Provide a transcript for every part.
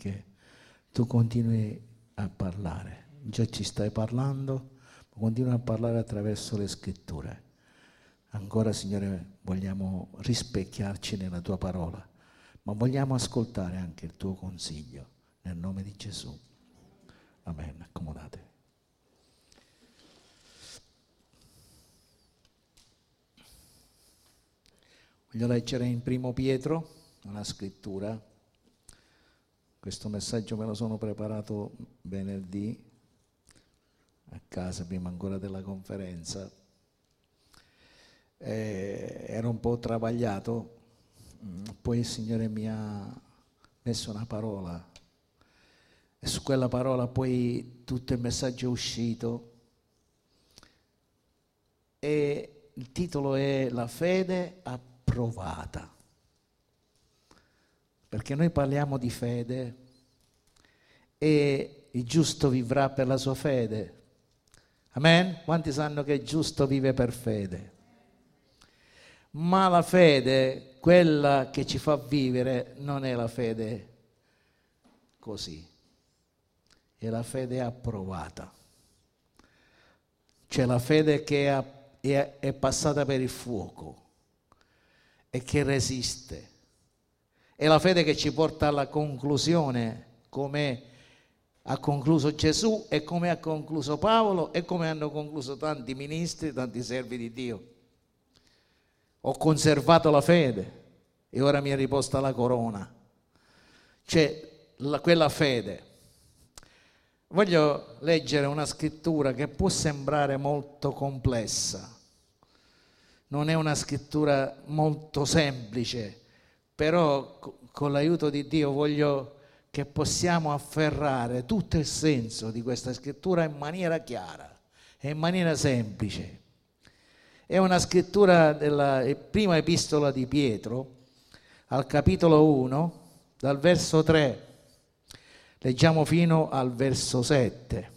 perché tu continui a parlare. Già ci stai parlando, ma continui a parlare attraverso le scritture. Ancora, Signore, vogliamo rispecchiarci nella tua parola, ma vogliamo ascoltare anche il tuo consiglio, nel nome di Gesù. Amen. Accomodatevi. Voglio leggere in Primo Pietro una scrittura. Questo messaggio me lo sono preparato venerdì a casa, prima ancora della conferenza. Ero un po' travagliato, poi il Signore mi ha messo una parola e su quella parola poi tutto il messaggio è uscito e il titolo è La fede approvata, perché noi parliamo di fede e il giusto vivrà per la sua fede. Amen? Quanti sanno che il giusto vive per fede? Ma la fede, quella che ci fa vivere, non è la fede così, è la fede approvata, cioè la fede che è passata per il fuoco e che resiste, è la fede che ci porta alla conclusione, come ha concluso Gesù e come ha concluso Paolo e come hanno concluso tanti ministri, tanti servi di Dio. Ho conservato la fede e ora mi è riposta la corona. Cioè quella fede. Voglio leggere una scrittura che può sembrare molto complessa. Non è una scrittura molto semplice, però con l'aiuto di Dio voglio che possiamo afferrare tutto il senso di questa scrittura in maniera chiara e in maniera semplice. È una scrittura della prima epistola di Pietro, al capitolo 1, dal verso 3, leggiamo fino al verso 7.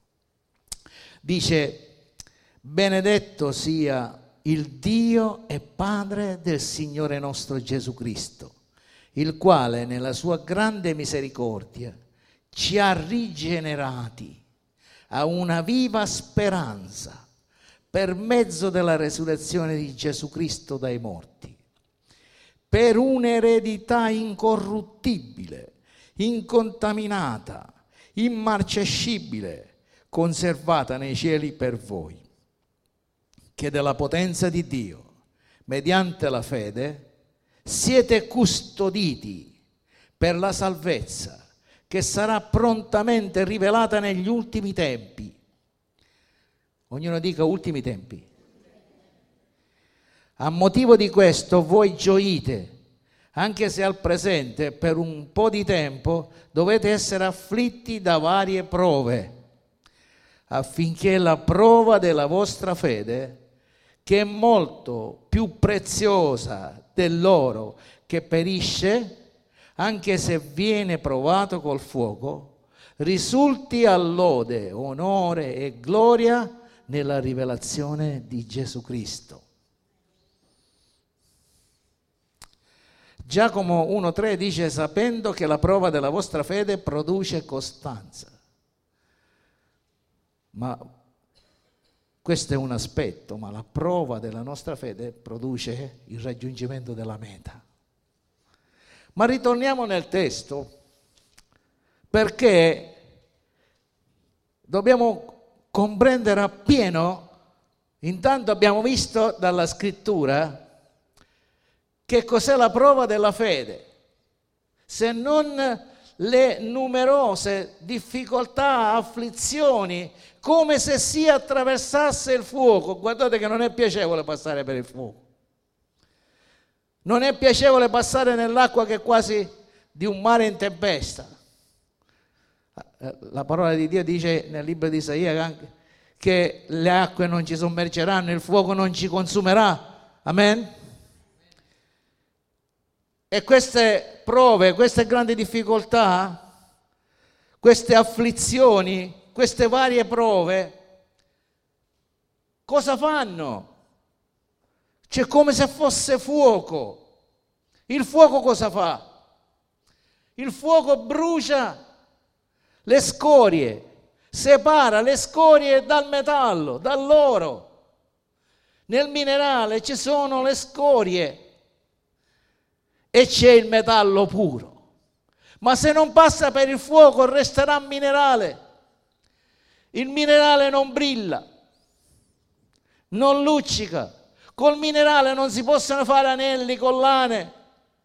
Dice: benedetto sia il Dio e Padre del Signore nostro Gesù Cristo, il quale nella sua grande misericordia ci ha rigenerati a una viva speranza per mezzo della resurrezione di Gesù Cristo dai morti, per un'eredità incorruttibile, incontaminata, immarcescibile, conservata nei cieli per voi, che della potenza di Dio, mediante la fede, siete custoditi per la salvezza che sarà prontamente rivelata negli ultimi tempi. Ognuno dica ultimi tempi. A motivo di questo voi gioite, anche se al presente per un po' di tempo dovete essere afflitti da varie prove, affinché la prova della vostra fede, che è molto più preziosa dell'oro che perisce, anche se viene provato col fuoco, risulti a lode, onore e gloria nella rivelazione di Gesù Cristo. Giacomo 1,3 dice: sapendo che la prova della vostra fede produce costanza. Ma questo è un aspetto, ma la prova della nostra fede produce il raggiungimento della meta. Ma ritorniamo nel testo, perché dobbiamo comprendere appieno. Intanto abbiamo visto dalla scrittura che cos'è la prova della fede, se non le numerose difficoltà, afflizioni, come se si attraversasse il fuoco. Guardate che non è piacevole passare per il fuoco, non è piacevole passare nell'acqua che è quasi di un mare in tempesta. La parola di Dio dice nel libro di Isaia che le acque non ci sommergeranno, il fuoco non ci consumerà. Amen? E queste prove, queste grandi difficoltà, queste afflizioni, queste varie prove, cosa fanno? C'è come se fosse fuoco. Il fuoco cosa fa? Il fuoco brucia le scorie, separa le scorie dal metallo, dall'oro. Nel minerale ci sono le scorie e c'è il metallo puro. Ma se non passa per il fuoco resterà minerale. Il minerale non brilla, non luccica. Col minerale non si possono fare anelli, collane,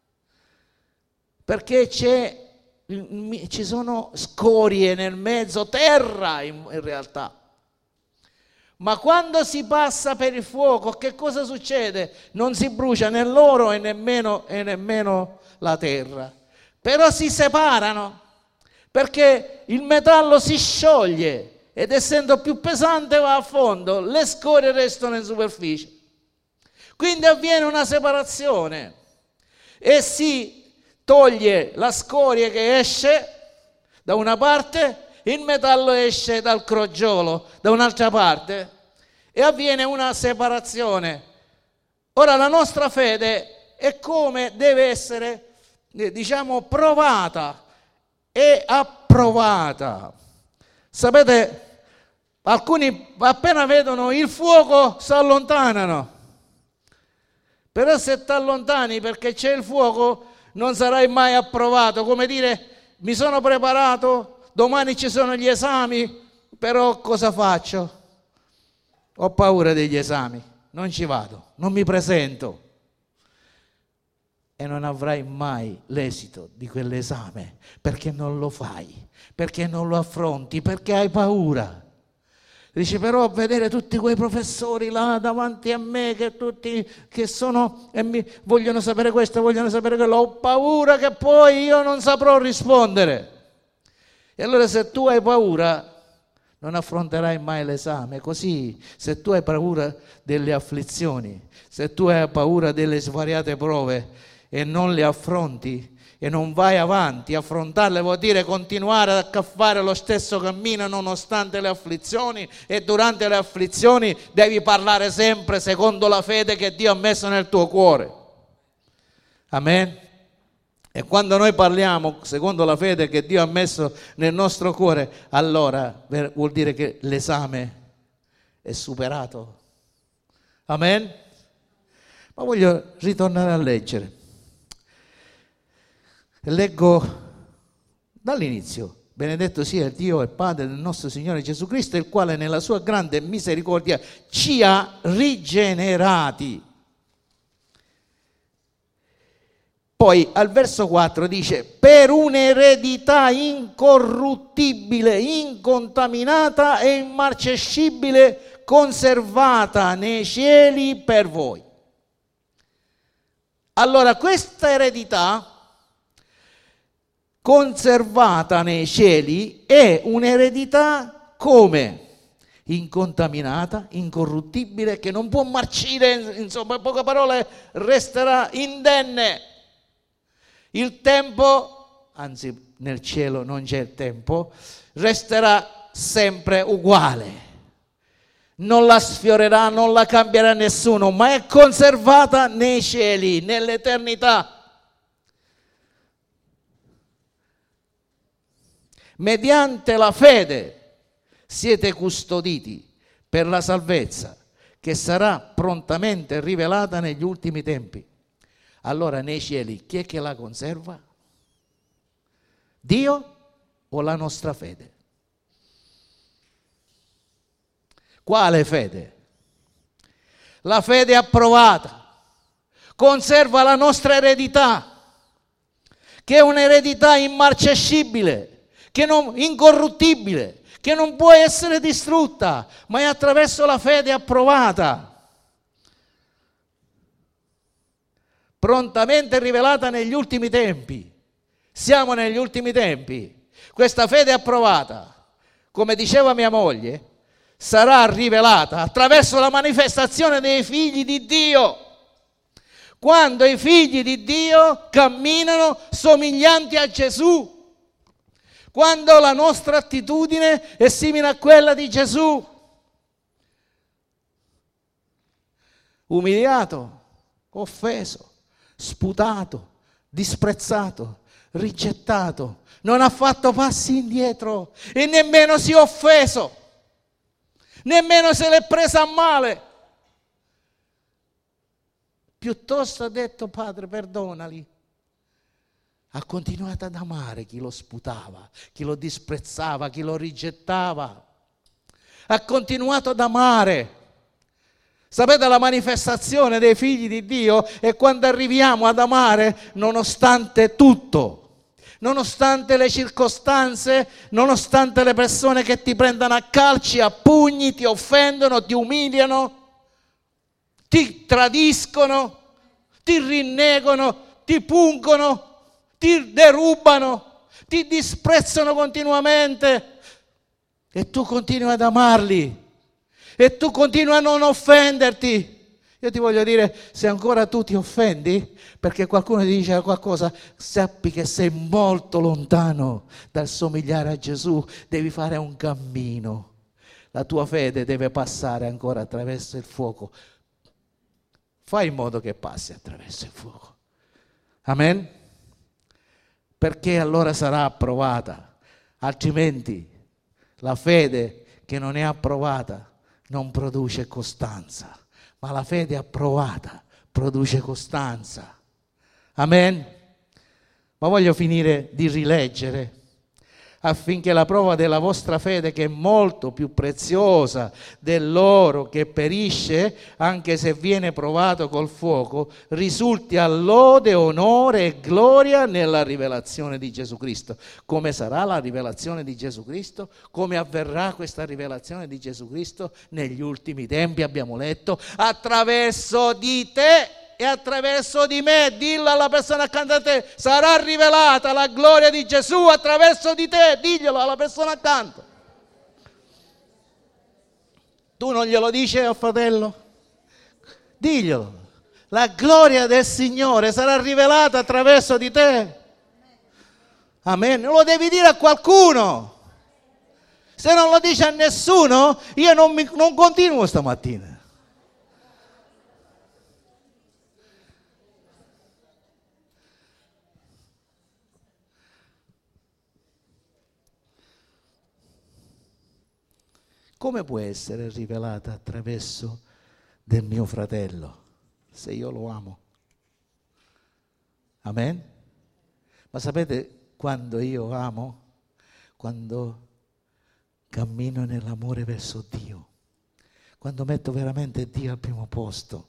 perché ci sono scorie nel mezzo, terra in realtà. Ma quando si passa per il fuoco, che cosa succede? Non si brucia né l'oro e nemmeno la terra. Però si separano, perché il metallo si scioglie ed essendo più pesante va a fondo, le scorie restano in superficie. Quindi avviene una separazione e si toglie la scoria che esce da una parte, il metallo esce dal crogiolo da un'altra parte e avviene una separazione. Ora la nostra fede è come deve essere, provata e approvata. Sapete, alcuni appena vedono il fuoco si allontanano, però se ti allontani perché c'è il fuoco non sarai mai approvato, come dire mi sono preparato, domani ci sono gli esami, però cosa faccio? Ho paura degli esami, non ci vado, non mi presento. E non avrai mai l'esito di quell'esame, perché non lo fai, perché non lo affronti, perché hai paura. Dice, però a vedere tutti quei professori là davanti a me, che sono e mi vogliono sapere questo, vogliono sapere quello, ho paura che poi io non saprò rispondere. E allora se tu hai paura non affronterai mai l'esame. Così, se tu hai paura delle afflizioni, se tu hai paura delle svariate prove e non le affronti e non vai avanti, affrontarle vuol dire continuare a fare lo stesso cammino nonostante le afflizioni, e durante le afflizioni devi parlare sempre secondo la fede che Dio ha messo nel tuo cuore. Amen? E quando noi parliamo secondo la fede che Dio ha messo nel nostro cuore, allora vuol dire che l'esame è superato. Amen? Ma voglio ritornare a leggere. Leggo dall'inizio. Benedetto sia il Dio e Padre del nostro Signore Gesù Cristo, il quale nella sua grande misericordia ci ha rigenerati. Poi al verso 4 dice: per un'eredità incorruttibile, incontaminata e immarcescibile, conservata nei cieli per voi. Allora questa eredità conservata nei cieli è un'eredità come? Incontaminata, incorruttibile, che non può marcire, insomma, in poche parole, resterà indenne. Il tempo, anzi nel cielo non c'è il tempo, resterà sempre uguale. Non la sfiorerà, non la cambierà nessuno, ma è conservata nei cieli, nell'eternità. Mediante la fede siete custoditi per la salvezza che sarà prontamente rivelata negli ultimi tempi. Allora nei cieli chi è che la conserva? Dio o la nostra fede? Quale fede? La fede approvata conserva la nostra eredità, che è un'eredità immarcescibile, incorruttibile, che non può essere distrutta, ma è attraverso la fede approvata, prontamente rivelata negli ultimi tempi. Siamo negli ultimi tempi. Questa fede approvata, come diceva mia moglie, sarà rivelata attraverso la manifestazione dei figli di Dio. Quando i figli di Dio camminano somiglianti a Gesù, quando la nostra attitudine è simile a quella di Gesù, umiliato, offeso, sputato, disprezzato, rigettato, non ha fatto passi indietro e nemmeno si è offeso, nemmeno se l'è presa a male. Piuttosto ha detto: Padre, perdonali. Ha continuato ad amare chi lo sputava, chi lo disprezzava, chi lo rigettava. Ha continuato ad amare. Sapete, la manifestazione dei figli di Dio è quando arriviamo ad amare nonostante tutto, nonostante le circostanze, nonostante le persone che ti prendono a calci, a pugni, ti offendono, ti umiliano, ti tradiscono, ti rinnegano, ti pungono, ti derubano, ti disprezzano continuamente e tu continui ad amarli e tu continui a non offenderti. Io ti voglio dire, se ancora tu ti offendi perché qualcuno ti dice qualcosa, sappi che sei molto lontano dal somigliare a Gesù, devi fare un cammino. La tua fede deve passare ancora attraverso il fuoco. Fai in modo che passi attraverso il fuoco. Amen? Perché allora sarà approvata. Altrimenti la fede che non è approvata non produce costanza, ma la fede approvata produce costanza. Amen? Ma voglio finire di rileggere affinché la prova della vostra fede, che è molto più preziosa dell'oro che perisce, anche se viene provato col fuoco, risulti a lode, onore e gloria nella rivelazione di Gesù Cristo. Come sarà la rivelazione di Gesù Cristo? Come avverrà questa rivelazione di Gesù Cristo? Negli ultimi tempi abbiamo letto: attraverso di te e attraverso di me. Dillo alla persona accanto a te: sarà rivelata la gloria di Gesù attraverso di te. Diglielo alla persona accanto. Tu non glielo dici al fratello? Diglielo: la gloria del Signore sarà rivelata attraverso di te. Amen. Lo devi dire a qualcuno. Se non lo dici a nessuno, io non continuo stamattina. Come può essere rivelata attraverso del mio fratello se io lo amo? Amen? Ma sapete quando io amo? Quando cammino nell'amore verso Dio, quando metto veramente Dio al primo posto.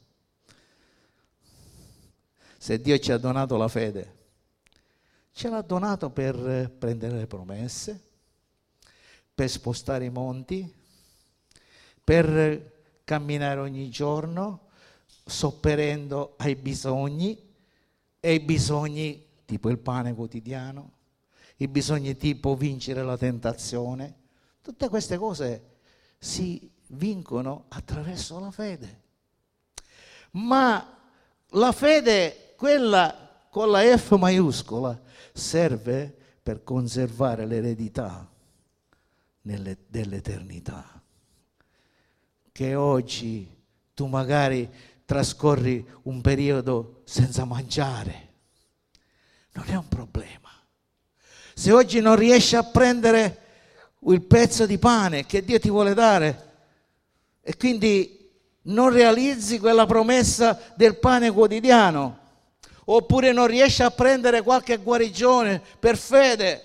Se Dio ci ha donato la fede, ce l'ha donato per prendere le promesse, per spostare i monti, per camminare ogni giorno, sopperendo ai bisogni, e i bisogni tipo il pane quotidiano, i bisogni tipo vincere la tentazione. Tutte queste cose si vincono attraverso la fede. Ma la fede, quella con la F maiuscola, serve per conservare l'eredità dell'eternità. Che oggi tu magari trascorri un periodo senza mangiare, non è un problema. Se oggi non riesci a prendere il pezzo di pane che Dio ti vuole dare e quindi non realizzi quella promessa del pane quotidiano, oppure non riesci a prendere qualche guarigione per fede,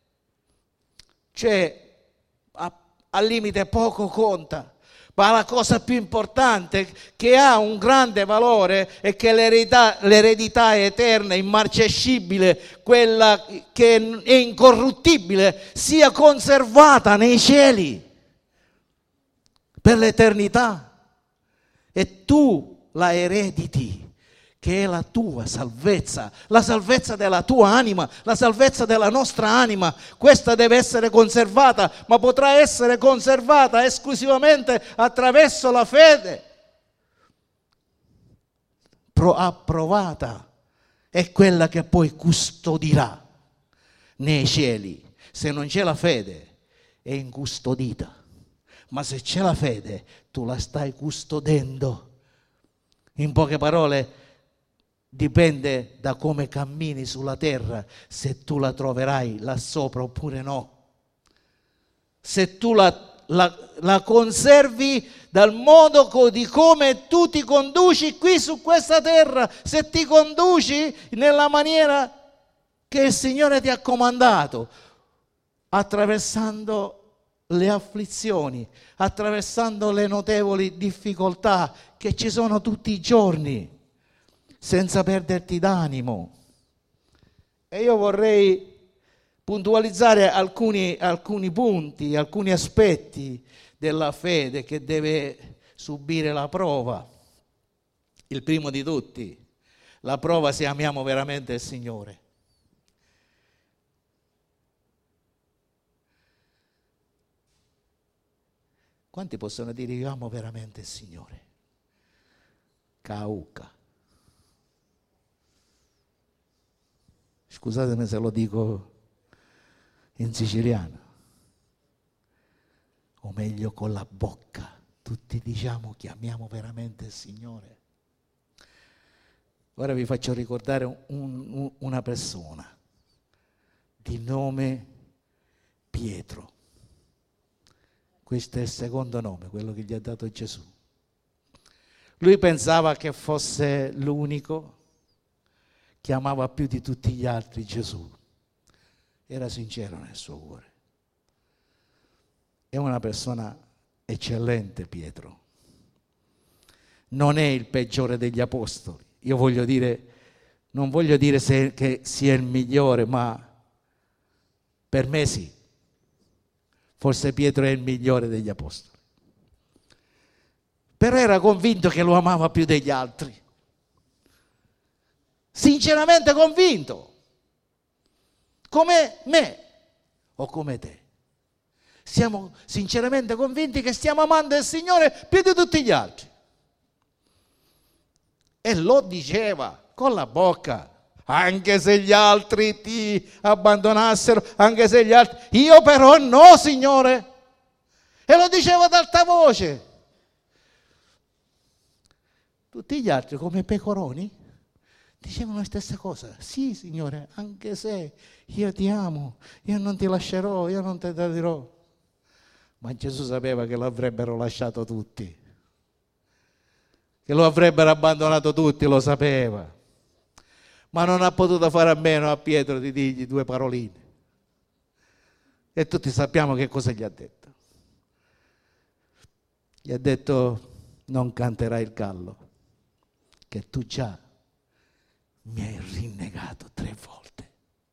cioè al limite poco conta. Ma la cosa più importante, che ha un grande valore, è che l'eredità è eterna, immarcescibile, quella che è incorruttibile, sia conservata nei cieli per l'eternità. E tu la erediti, che è la tua salvezza, la salvezza della tua anima, la salvezza della nostra anima. Questa deve essere conservata, ma potrà essere conservata esclusivamente attraverso la fede approvata, è quella che poi custodirà nei cieli. Se non c'è la fede, è incustodita, ma se c'è la fede, tu la stai custodendo. In poche parole, dipende da come cammini sulla terra, se tu la troverai là sopra oppure no. Se tu la conservi dal modo di come tu ti conduci qui su questa terra, se ti conduci nella maniera che il Signore ti ha comandato, attraversando le afflizioni, attraversando le notevoli difficoltà che ci sono tutti i giorni, senza perderti d'animo. E io vorrei puntualizzare alcuni punti, alcuni aspetti della fede che deve subire la prova. Il primo di tutti, la prova se amiamo veramente il Signore. Quanti possono dire io amo veramente il Signore? Cauca. Scusatemi se lo dico in siciliano, o meglio con la bocca, tutti diciamo che amiamo veramente il Signore. Ora vi faccio ricordare una persona di nome Pietro. Questo è il secondo nome, quello che gli ha dato Gesù. Lui pensava che fosse l'unico che amava più di tutti gli altri Gesù. Era sincero nel suo cuore. È una persona eccellente, Pietro. Non è il peggiore degli apostoli. Io voglio dire, non voglio dire che sia il migliore, ma per me sì. Forse Pietro è il migliore degli apostoli. Però era convinto che lo amava più degli altri. Sinceramente convinto. Come me o come te. Siamo sinceramente convinti che stiamo amando il Signore più di tutti gli altri. E lo diceva con la bocca. Anche se gli altri ti abbandonassero, anche se gli altri... Io però no, Signore. E lo diceva ad alta voce. Tutti gli altri come pecoroni dicevano la stessa cosa. Sì, Signore, anche se io ti amo, io non ti lascerò, io non ti tradirò. Ma Gesù sapeva che lo avrebbero lasciato tutti, che lo avrebbero abbandonato tutti, lo sapeva. Ma non ha potuto fare a meno a Pietro di dirgli due paroline. E tutti sappiamo che cosa gli ha detto. Gli ha detto: non canterai il gallo, che tu già mi hai rinnegato 3 volte.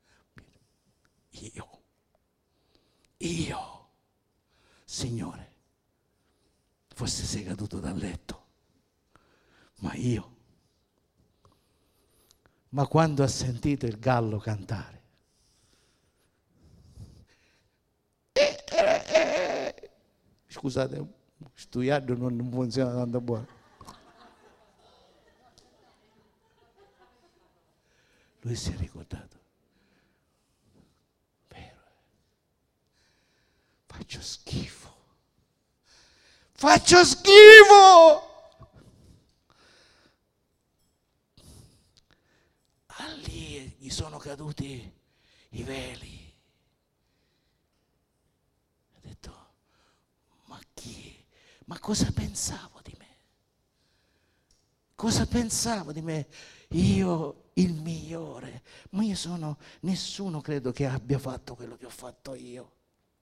Io, Signore, forse sei caduto dal letto, ma io. Ma quando ha sentito il gallo cantare, scusate, studiando non funziona tanto buono. Lui si è ricordato. Vero, faccio schifo. Faccio schifo! Lì gli sono caduti i veli. Ha detto: ma chi? Ma cosa pensavo di me? Cosa pensavo di me? Io il migliore. Ma io sono, nessuno credo che abbia fatto quello che ho fatto io.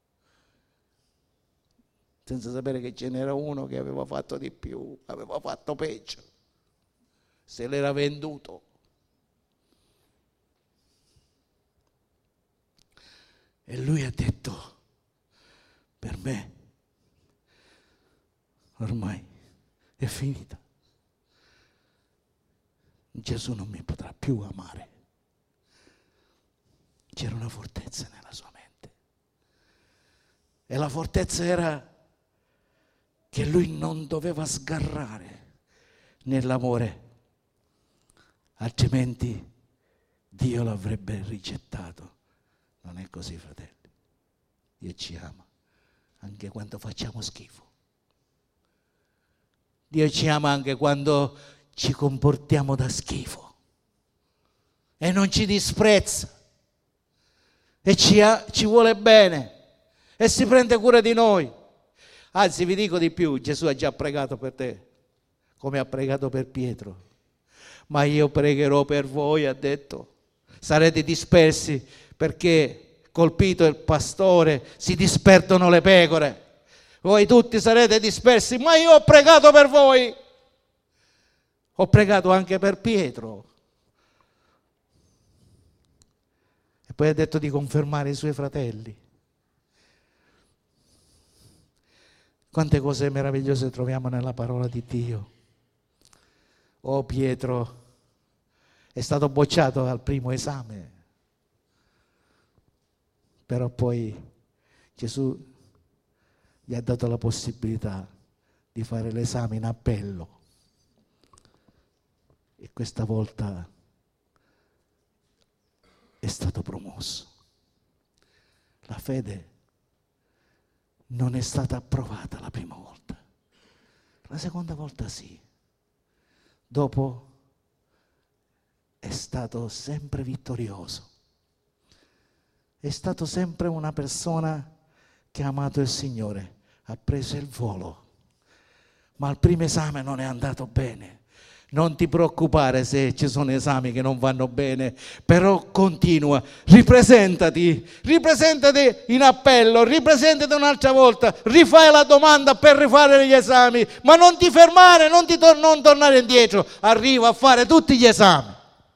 Senza sapere che ce n'era uno che aveva fatto di più, aveva fatto peggio. Se l'era venduto. E lui ha detto: per me ormai è finita. Gesù non mi potrà più amare. C'era una fortezza nella sua mente. E la fortezza era che lui non doveva sgarrare nell'amore, altrimenti Dio l'avrebbe rigettato. Non è così, fratelli. Dio ci ama anche quando facciamo schifo. Dio ci ama anche quando ci comportiamo da schifo. e non ci disprezza e ci vuole bene e si prende cura di noi. Anzi, vi dico di più, Gesù ha già pregato per te, come ha pregato per Pietro. Ma io pregherò per voi, ha detto. Sarete dispersi perché colpito il pastore, si disperdono le pecore. Voi tutti sarete dispersi, ma io ho pregato per voi. Ho pregato anche per Pietro. E poi ha detto di confermare i suoi fratelli. Quante cose meravigliose troviamo nella parola di Dio. Oh, Pietro è stato bocciato al primo esame, però poi Gesù gli ha dato la possibilità di fare l'esame in appello e questa volta è stato promosso. La fede non è stata approvata la prima volta, la seconda volta sì. Dopo è stato sempre vittorioso, è stato sempre una persona che ha amato il Signore, ha preso il volo, ma al primo esame non è andato bene. Non ti preoccupare se ci sono esami che non vanno bene, però continua, ripresentati in appello, ripresentati un'altra volta, rifai la domanda per rifare gli esami, ma non ti fermare, non tornare indietro, arriva a fare tutti gli esami.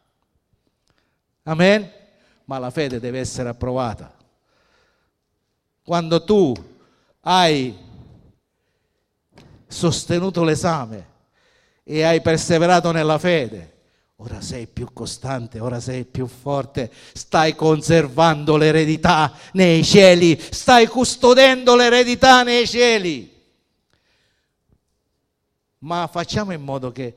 Amen? Ma la fede deve essere approvata. Quando tu hai sostenuto l'esame e hai perseverato nella fede, ora sei più costante, ora sei più forte, stai conservando l'eredità nei cieli, stai custodendo l'eredità nei cieli. Ma facciamo in modo che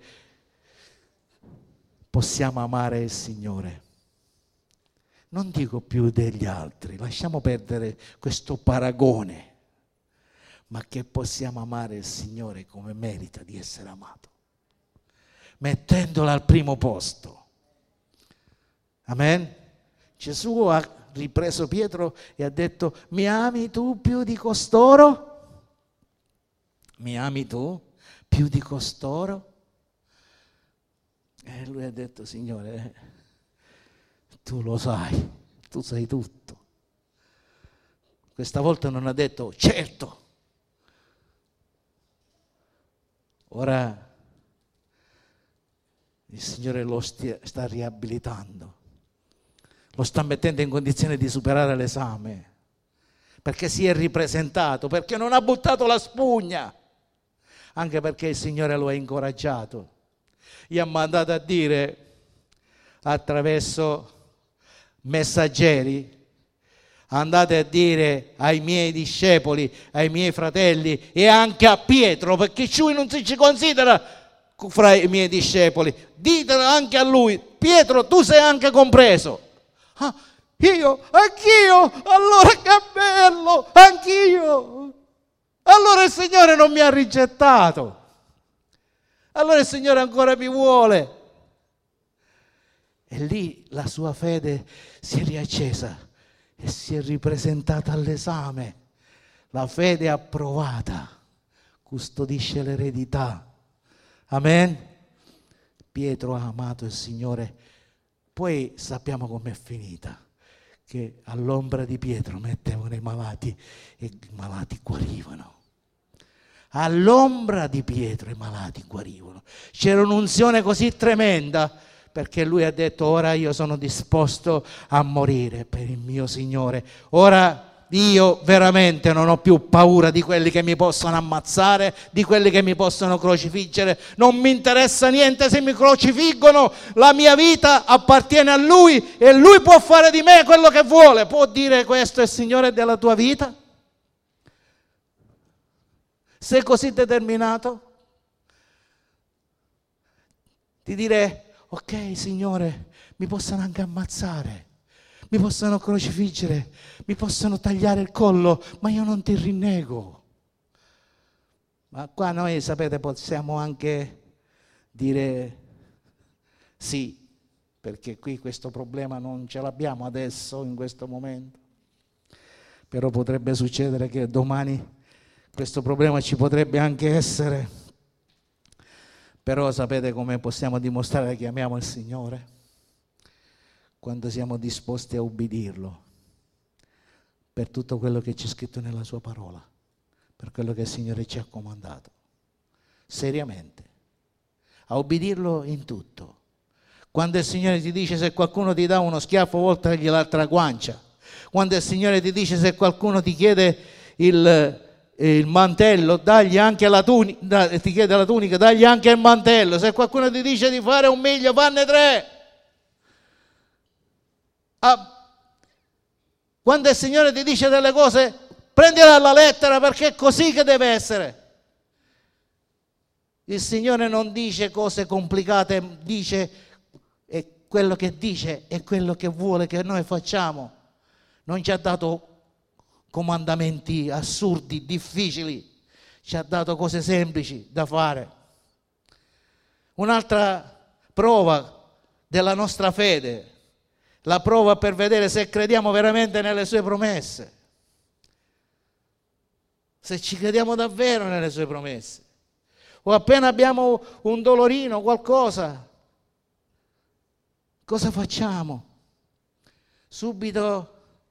possiamo amare il Signore. Non dico più degli altri, lasciamo perdere questo paragone, ma che possiamo amare il Signore come merita di essere amato, mettendolo al primo posto. Amen? Gesù ha ripreso Pietro e ha detto: mi ami tu più di costoro? Mi ami tu più di costoro? E lui ha detto: Signore, tu lo sai, tu sai tutto. Questa volta non ha detto certo. Ora il Signore lo sta riabilitando, lo sta mettendo in condizione di superare l'esame, perché si è ripresentato, perché non ha buttato la spugna, anche perché il Signore lo ha incoraggiato. Gli ha mandato a dire attraverso messaggeri: andate a dire ai miei discepoli, ai miei fratelli e anche a Pietro, perché lui non si ci considera fra i miei discepoli, ditelo anche a lui: Pietro, tu sei anche compreso. Ah, io? Anch'io? Allora che bello, anch'io. Allora il Signore non mi ha rigettato, allora il Signore ancora mi vuole. E lì la sua fede si è riaccesa e si è ripresentata all'esame. La fede approvata custodisce l'eredità. Amen? Pietro ha amato il Signore. Poi sappiamo com'è finita, che all'ombra di Pietro mettevano i malati e i malati guarivano. All'ombra di Pietro i malati guarivano. C'era un'unzione così tremenda, perché lui ha detto: ora io sono disposto a morire per il mio Signore. Ora io veramente non ho più paura di quelli che mi possono ammazzare, di quelli che mi possono crocifiggere. Non mi interessa niente se mi crocifiggono, la mia vita appartiene a Lui e Lui può fare di me quello che vuole. Può dire: questo è il Signore della tua vita? Sei così determinato di dire: ok Signore, mi possono anche ammazzare, mi possono crocifiggere, mi possono tagliare il collo, ma io non ti rinnego. Ma qua noi, sapete, possiamo anche dire sì, perché qui questo problema non ce l'abbiamo adesso, in questo momento. Però potrebbe succedere che domani questo problema ci potrebbe anche essere. Però sapete come possiamo dimostrare che amiamo il Signore? Quando siamo disposti a ubbidirlo per tutto quello che c'è scritto nella sua parola, per quello che il Signore ci ha comandato, seriamente, a ubbidirlo in tutto. Quando il Signore ti dice se qualcuno ti dà uno schiaffo, voltagli l'altra guancia. Quando il Signore ti dice se qualcuno ti chiede il mantello, dagli anche la tunica, ti chiede la tunica, dagli anche il mantello. Se qualcuno ti dice di fare 1 miglio, fanne 3. Quando il Signore ti dice delle cose, prendila alla lettera, perché è così che deve essere. Il Signore non dice cose complicate, dice quello che dice è quello che vuole che noi facciamo. Non ci ha dato comandamenti assurdi, difficili, ci ha dato cose semplici da fare. Un'altra prova della nostra fede, la prova per vedere se crediamo veramente nelle sue promesse, se ci crediamo davvero nelle sue promesse, o appena abbiamo un dolorino, qualcosa, cosa facciamo? Subito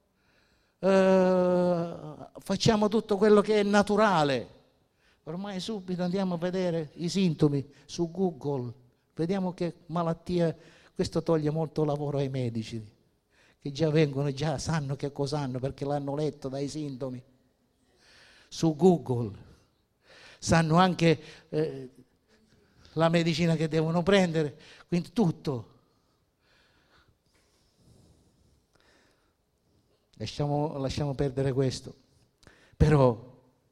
facciamo tutto quello che è naturale. Ormai subito andiamo a vedere i sintomi su Google, vediamo che malattia. Questo toglie molto lavoro ai medici, che già vengono, già sanno che cosa hanno perché l'hanno letto dai sintomi su Google, sanno anche la medicina che devono prendere, quindi tutto. Lasciamo perdere questo. Però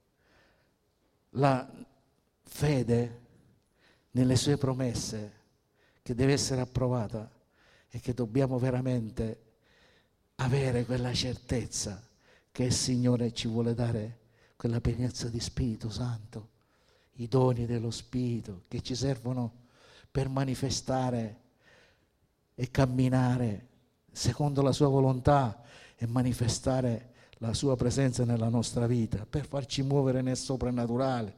la fede nelle sue promesse, che deve essere approvata, e che dobbiamo veramente avere quella certezza che il Signore ci vuole dare, quella pienezza di Spirito Santo, i doni dello Spirito che ci servono per manifestare e camminare secondo la sua volontà e manifestare la sua presenza nella nostra vita, per farci muovere nel soprannaturale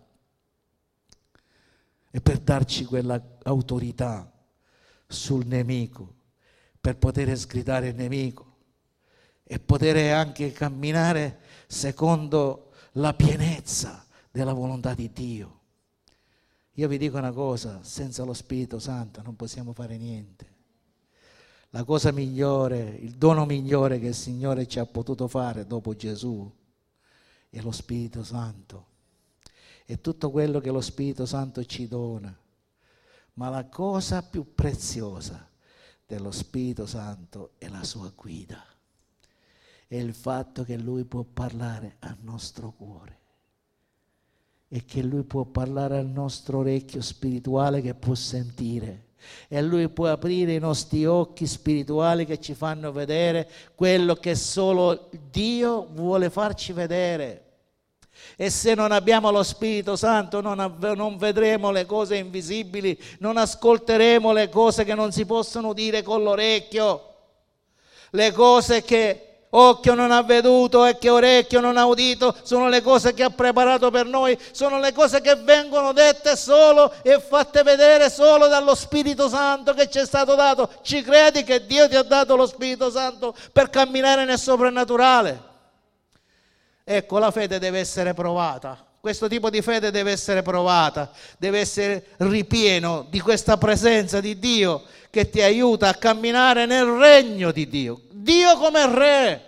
e per darci quella autorità sul nemico, per poter sgridare il nemico e poter anche camminare secondo la pienezza della volontà di Dio. Io vi dico una cosa, senza lo Spirito Santo non possiamo fare niente. La cosa migliore, il dono migliore che il Signore ci ha potuto fare dopo Gesù è lo Spirito Santo. È tutto quello che lo Spirito Santo ci dona. Ma la cosa più preziosa dello Spirito Santo è la sua guida. È il fatto che Lui può parlare al nostro cuore e che Lui può parlare al nostro orecchio spirituale che può sentire. E Lui può aprire i nostri occhi spirituali che ci fanno vedere quello che solo Dio vuole farci vedere. E se non abbiamo lo Spirito Santo non vedremo le cose invisibili, non ascolteremo le cose che non si possono udire con l'orecchio, le cose che occhio non ha veduto e che orecchio non ha udito, sono le cose che ha preparato per noi, sono le cose che vengono dette solo e fatte vedere solo dallo Spirito Santo che ci è stato dato. Ci credi che Dio ti ha dato lo Spirito Santo per camminare nel soprannaturale? Ecco, la fede deve essere provata. Questo tipo di fede deve essere provata, deve essere ripieno di questa presenza di Dio che ti aiuta a camminare nel regno di Dio. Dio come Re,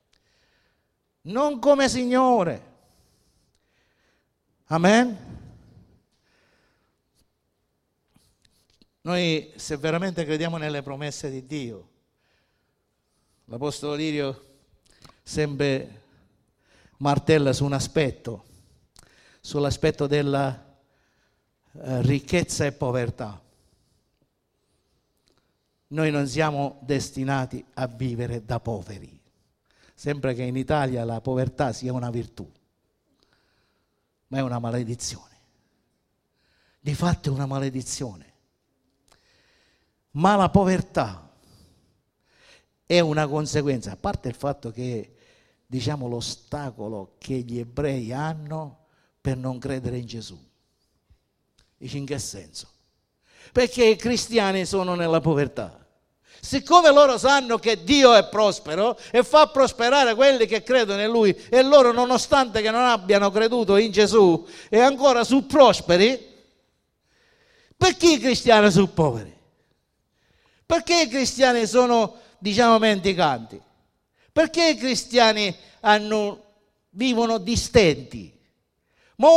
non come Signore. Amen? Noi, se veramente crediamo nelle promesse di Dio, l'Apostolo Lirio sempre martella su un aspetto, sull'aspetto della ricchezza e povertà. Noi non siamo destinati a vivere da poveri, sempre che in Italia la povertà sia una virtù, ma è una maledizione. Di fatto è una maledizione. Ma la povertà è una conseguenza, a parte il fatto che, diciamo, l'ostacolo che gli ebrei hanno per non credere in Gesù. Dici, in che senso? Perché i cristiani sono nella povertà. Siccome loro sanno che Dio è prospero e fa prosperare quelli che credono in Lui, e loro, nonostante che non abbiano creduto in Gesù, e ancora sono prosperi, perché i cristiani sono poveri? Perché i cristiani sono, diciamo, mendicanti? Perché i cristiani vivono distenti? Ma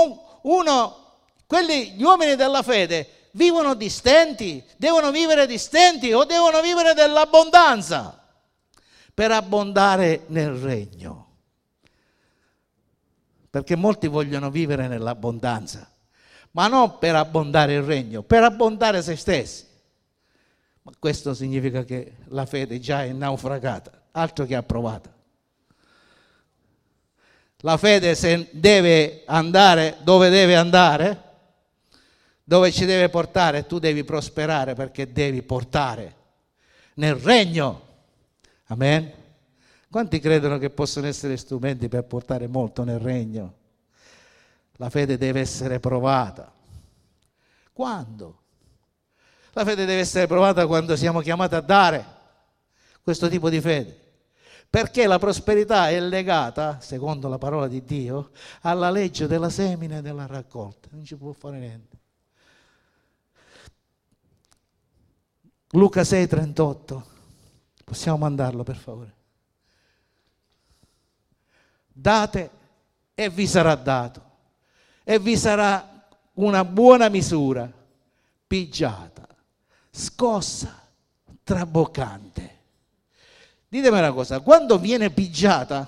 gli uomini della fede vivono distenti? Devono vivere distenti o devono vivere dell'abbondanza per abbondare nel regno? Perché molti vogliono vivere nell'abbondanza, ma non per abbondare il regno, per abbondare se stessi. Ma questo significa che la fede già è naufragata, altro che approvata. La fede, se deve andare dove ci deve portare, tu devi prosperare perché devi portare nel regno. Amen? Quanti credono che possono essere strumenti per portare molto nel regno? La fede deve essere provata. Quando? La fede deve essere provata quando siamo chiamati a dare questo tipo di fede. Perché la prosperità è legata, secondo la parola di Dio, alla legge della semina e della raccolta. Non ci può fare niente. Luca 6,38. Possiamo mandarlo, per favore? Date e vi sarà dato, e vi sarà una buona misura, pigiata, scossa, traboccante. Ditemi una cosa, quando viene pigiata,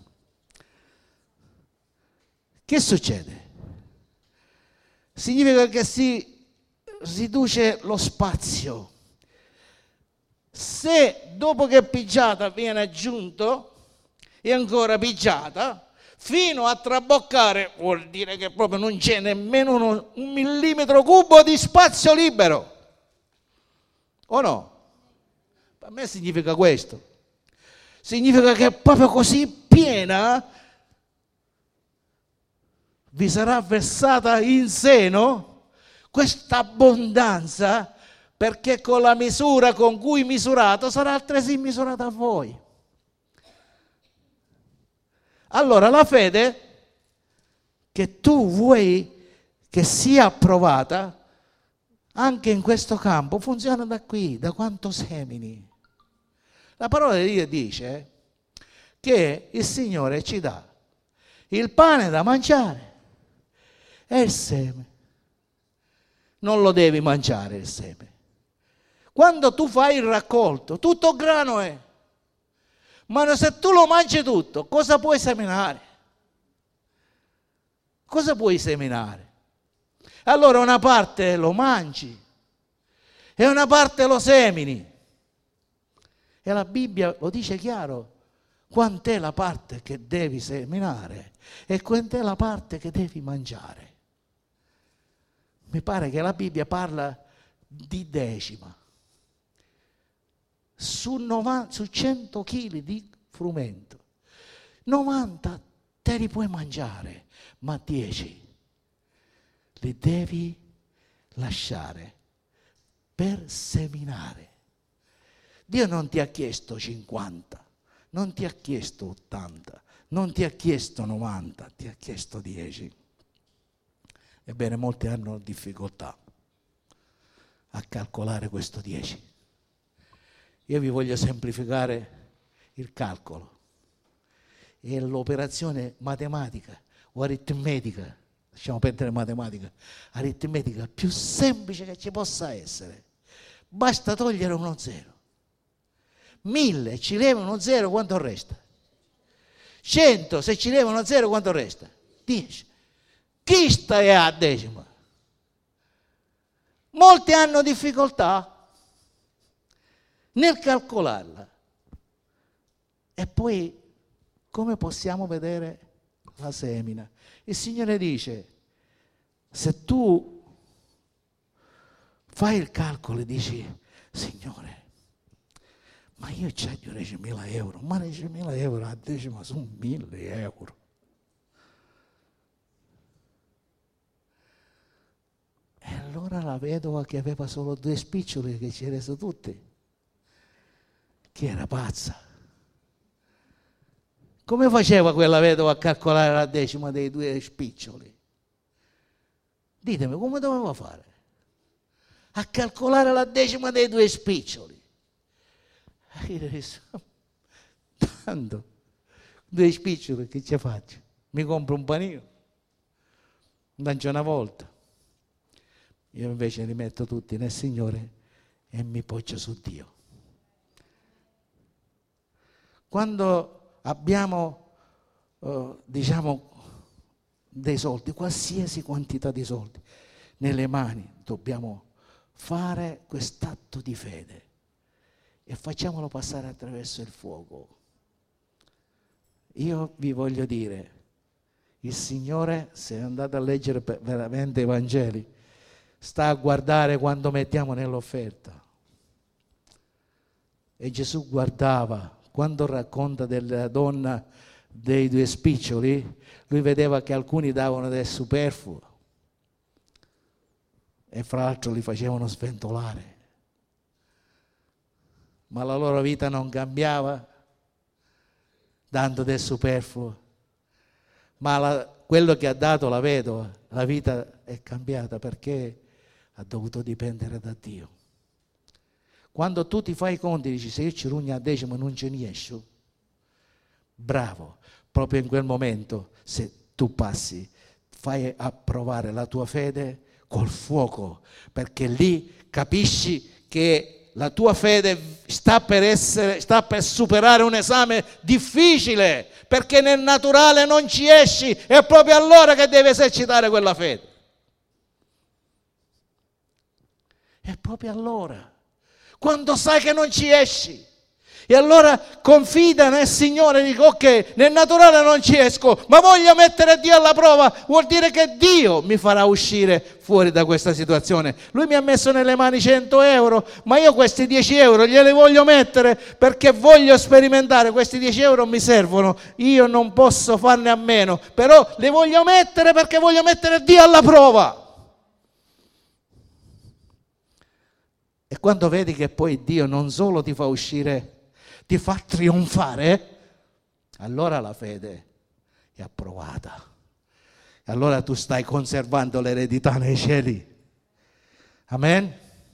che succede? Significa che si riduce lo spazio. Se dopo che è pigiata viene aggiunto e ancora pigiata, fino a traboccare, vuol dire che proprio non c'è nemmeno un millimetro cubo di spazio libero. O no? Per me significa questo. Significa che è proprio così piena, vi sarà versata in seno questa abbondanza, perché con la misura con cui misurato sarà altresì misurata a voi. Allora la fede che tu vuoi che sia approvata anche in questo campo funziona da qui, da quanto semini. La parola di Dio dice che il Signore ci dà il pane da mangiare e il seme. Non lo devi mangiare il seme. Quando tu fai il raccolto, tutto grano è. Ma se tu lo mangi tutto, cosa puoi seminare? Cosa puoi seminare? Allora una parte lo mangi e una parte lo semini. E la Bibbia lo dice chiaro, quant'è la parte che devi seminare e quant'è la parte che devi mangiare. Mi pare che la Bibbia parla di decima. Su 100 kg di frumento, 90 te li puoi mangiare, ma 10 li devi lasciare per seminare. Dio non ti ha chiesto 50, non ti ha chiesto 80, non ti ha chiesto 90, ti ha chiesto 10. Ebbene, molti hanno difficoltà a calcolare questo 10. Io vi voglio semplificare il calcolo. È l'operazione matematica o aritmetica, lasciamo perdere matematica, aritmetica più semplice che ci possa essere. Basta togliere uno 0. 1000 ci leva uno 0, quanto resta? 100 se ci leva uno 0, quanto resta? 10. Chi sta a decima? Molti hanno difficoltà nel calcolarla. E poi come possiamo vedere la semina? Il Signore dice, se tu fai il calcolo e dici, Signore, Ma io c'ho 10.000 euro, ma 10.000 euro a decima sono 1.000 euro. E allora la vedova che aveva solo 2 spiccioli, che ci ha reso tutti, che era pazza. Come faceva quella vedova a calcolare la decima dei 2 spiccioli? Ditemi, come doveva fare? A calcolare la decima dei 2 spiccioli. E io disse, tanto, 2 spiccioli che ci faccio? Mi compro un panino, mangio una volta. Io invece li metto tutti nel Signore e mi poggio su Dio. Quando abbiamo, diciamo, dei soldi, qualsiasi quantità di soldi, nelle mani, dobbiamo fare quest'atto di fede e facciamolo passare attraverso il fuoco. Io vi voglio dire, il Signore, se andate a leggere veramente i Vangeli, sta a guardare quando mettiamo nell'offerta. E Gesù guardava, quando racconta della donna dei 2 spiccioli, lui vedeva che alcuni davano del superfluo e fra l'altro li facevano sventolare. Ma la loro vita non cambiava dando del superfluo. Ma quello che ha dato la vedova, la vita è cambiata perché ha dovuto dipendere da Dio. Quando tu ti fai i conti, dici, se io ci rugno a decimo non ce ne esco, bravo, proprio in quel momento, se tu passi, fai approvare la tua fede col fuoco, perché lì capisci che la tua fede sta per superare un esame difficile, perché nel naturale non ci esci, è proprio allora che devi esercitare quella fede. È proprio allora, quando sai che non ci esci. E allora confida nel Signore, dico ok, nel naturale non ci esco, ma voglio mettere Dio alla prova, vuol dire che Dio mi farà uscire fuori da questa situazione. Lui mi ha messo nelle mani 100 euro, ma io questi 10 euro glieli voglio mettere perché voglio sperimentare, questi 10 euro mi servono, io non posso farne a meno, però li voglio mettere perché voglio mettere Dio alla prova. E quando vedi che poi Dio non solo ti fa uscire, ti fa trionfare, allora la fede è approvata. E allora tu stai conservando l'eredità nei cieli. Amen?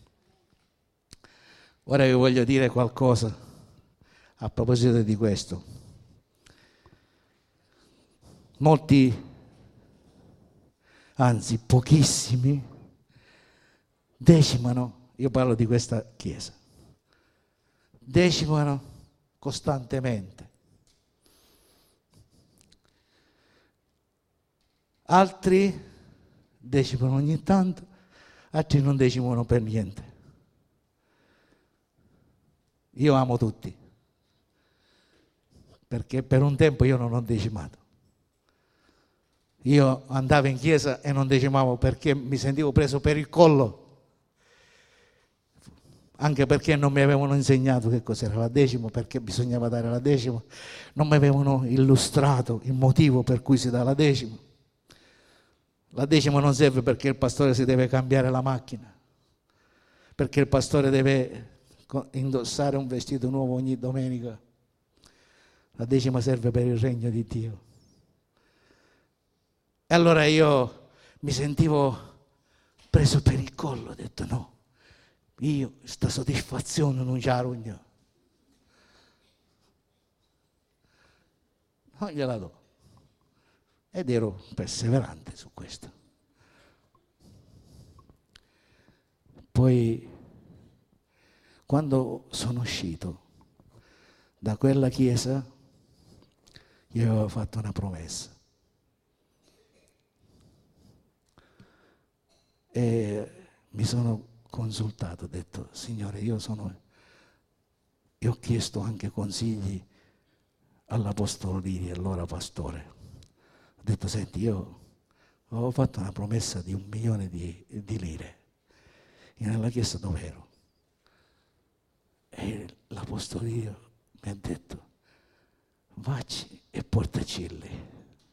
Ora vi voglio dire qualcosa a proposito di questo. Molti, anzi pochissimi, decimano, io parlo di questa chiesa, decimano costantemente. Altri decimano ogni tanto, altri non decimano per niente. Io amo tutti, perché per un tempo io non ho decimato. Io andavo in chiesa e non decimavo perché mi sentivo preso per il collo, anche perché non mi avevano insegnato che cos'era la decima, perché bisognava dare la decima, non mi avevano illustrato il motivo per cui si dà la decima. La decima non serve perché il pastore si deve cambiare la macchina, perché il pastore deve indossare un vestito nuovo ogni domenica. La decima serve per il regno di Dio. E allora io mi sentivo preso per il collo, ho detto no, io sta soddisfazione non ce la rugno, non gliela do. Ed ero perseverante su questo. Poi, quando sono uscito da quella chiesa, io avevo fatto una promessa. E mi sono consultato, ho detto, Signore, io ho chiesto anche consigli all'Apostolo Liri, allora pastore. Ho detto, senti, io avevo fatto una promessa di 1 milione di lire. Io nella chiesa dove ero. E l'apostolio mi ha detto, vacci e portaci lì.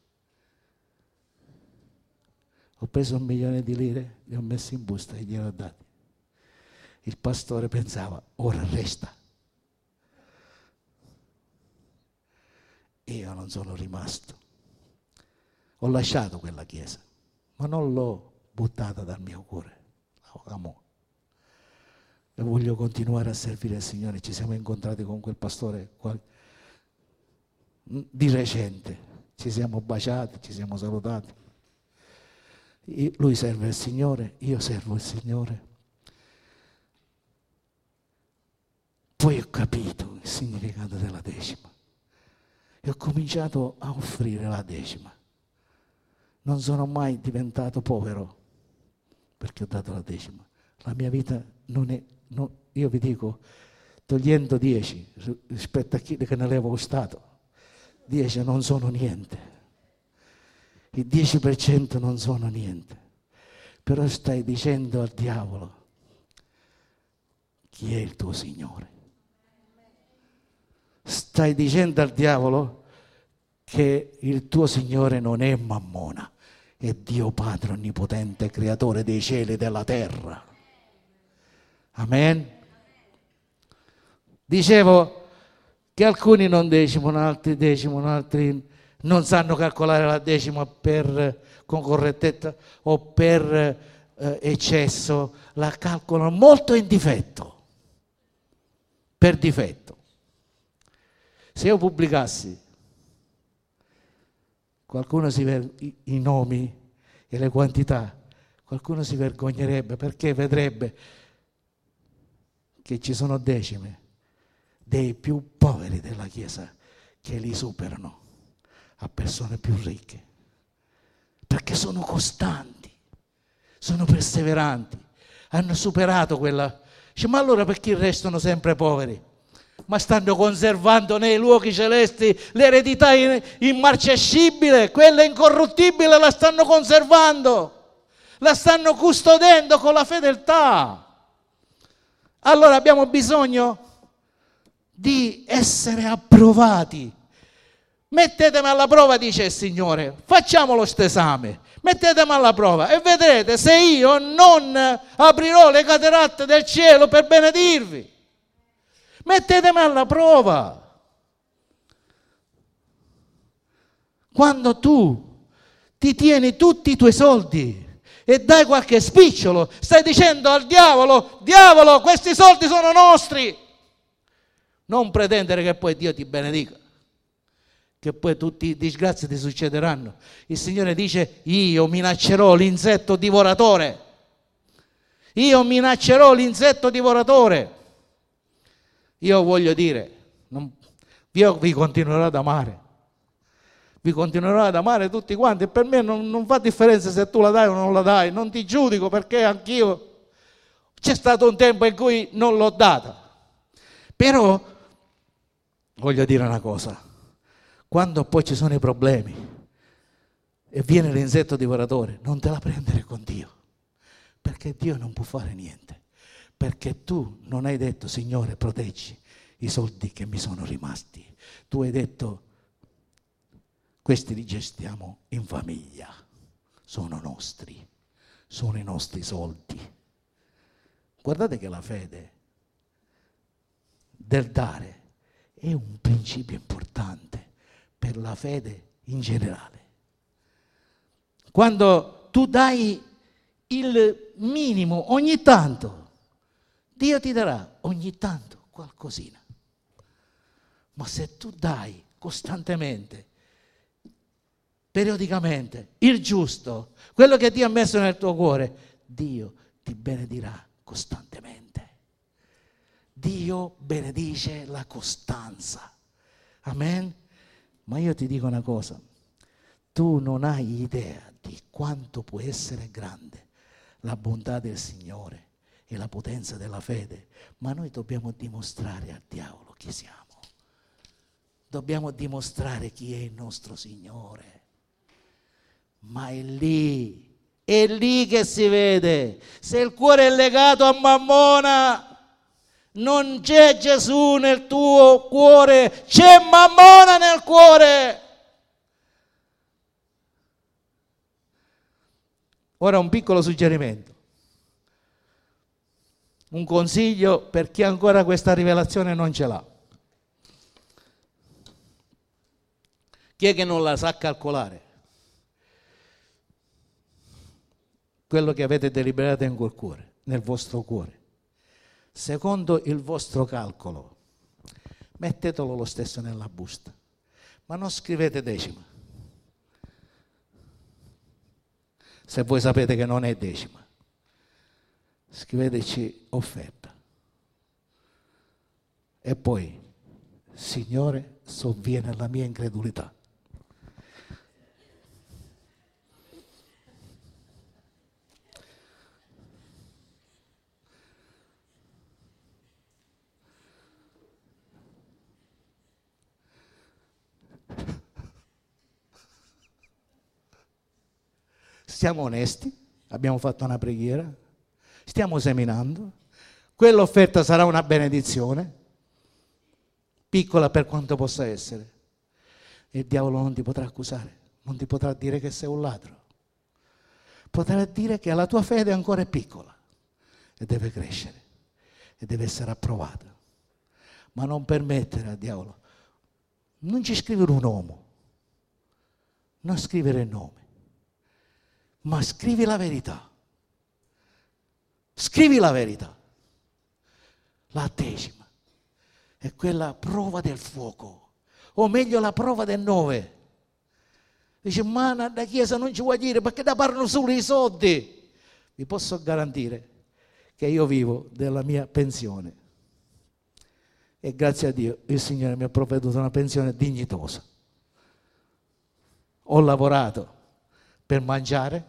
Ho preso 1.000.000 di lire, li ho messi in busta e glieli ho dati. Il pastore pensava, ora resta. Io non sono rimasto. Ho lasciato quella chiesa, ma non l'ho buttata dal mio cuore. Amo. E voglio continuare a servire il Signore. Ci siamo incontrati con quel pastore di recente, ci siamo baciati, ci siamo salutati. Lui serve il Signore, io servo il Signore. Poi ho capito il significato della decima e ho cominciato a offrire la decima. Non sono mai diventato povero perché ho dato la decima. La mia vita non è, io vi dico, togliendo 10 rispetto a chi che ne avevo costato, 10 non sono niente. Il 10% non sono niente. Però stai dicendo al diavolo, chi è il tuo Signore? Stai dicendo al diavolo che il tuo Signore non è Mammona, è Dio Padre Onnipotente, Creatore dei cieli e della terra. Amen. Dicevo che alcuni non decimano, altri decimano, altri non sanno calcolare la decima con correttezza o per eccesso, la calcolano molto in difetto, per difetto. Se io pubblicassi i nomi e le quantità, qualcuno si vergognerebbe perché vedrebbe che ci sono decime dei più poveri della Chiesa che li superano a persone più ricche, perché sono costanti, sono perseveranti, hanno superato quella. Dice, ma allora perché restano sempre poveri? Ma stanno conservando nei luoghi celesti l'eredità immarcescibile, quella incorruttibile la stanno conservando, la stanno custodendo con la fedeltà. Allora abbiamo bisogno di essere approvati. Mettetemi alla prova, dice il Signore, facciamolo st'esame, mettetemi alla prova e vedrete se io non aprirò le cataratte del cielo per benedirvi. Mettetemi alla prova. Quando tu ti tieni tutti i tuoi soldi e dai qualche spicciolo, stai dicendo al diavolo, diavolo, questi soldi sono nostri. Non pretendere che poi Dio ti benedica, che poi tutte le disgrazie ti succederanno. Il Signore dice, io minaccerò l'insetto divoratore. Io minaccerò l'insetto divoratore. Io voglio dire, io vi continuerò ad amare. Vi continuerò ad amare tutti quanti. Per me non fa differenza se tu la dai o non la dai. Non ti giudico perché anch'io c'è stato un tempo in cui non l'ho data. Però voglio dire una cosa. Quando poi ci sono i problemi e viene l'insetto divoratore, non te la prendere con Dio, perché Dio non può fare niente, perché tu non hai detto, Signore, proteggi i soldi che mi sono rimasti. Tu hai detto, questi li gestiamo in famiglia, sono nostri, sono i nostri soldi. Guardate che la fede del dare è un principio importante per la fede in generale. Quando tu dai il minimo ogni tanto, Dio ti darà ogni tanto qualcosina. Ma se tu dai costantemente, periodicamente, il giusto, quello che Dio ha messo nel tuo cuore, Dio ti benedirà costantemente. Dio benedice la costanza. Amen? Ma io ti dico una cosa, tu non hai idea di quanto può essere grande la bontà del Signore e la potenza della fede, ma noi dobbiamo dimostrare al diavolo chi siamo. Dobbiamo dimostrare chi è il nostro Signore. Ma è lì che si vede. Se il cuore è legato a Mammona, Non c'è Gesù nel tuo cuore, c'è Mammona nel cuore. Ora un piccolo suggerimento, un consiglio per chi ancora questa rivelazione non ce l'ha. Chi è che non la sa calcolare? Quello che avete deliberato in quel cuore, nel vostro cuore. Secondo il vostro calcolo, mettetelo lo stesso nella busta, ma non scrivete decima. Se voi sapete che non è decima, scriveteci offerta. E poi, Signore, sovviene alla mia incredulità. Siamo onesti, abbiamo fatto una preghiera, stiamo seminando, quell'offerta sarà una benedizione, piccola per quanto possa essere, e il diavolo non ti potrà accusare, non ti potrà dire che sei un ladro, potrà dire che la tua fede ancora è piccola e deve crescere e deve essere approvata, ma non permettere al diavolo, non ci scrivere un uomo, non scrivere il nome, ma scrivi la verità. Scrivi la verità. La decima è quella prova del fuoco, o meglio la prova del 9. Dice, ma la Chiesa non ci vuoi dire perché da parlano solo i soldi. Vi posso garantire che io vivo della mia pensione. E grazie a Dio il Signore mi ha provveduto una pensione dignitosa. Ho lavorato per mangiare,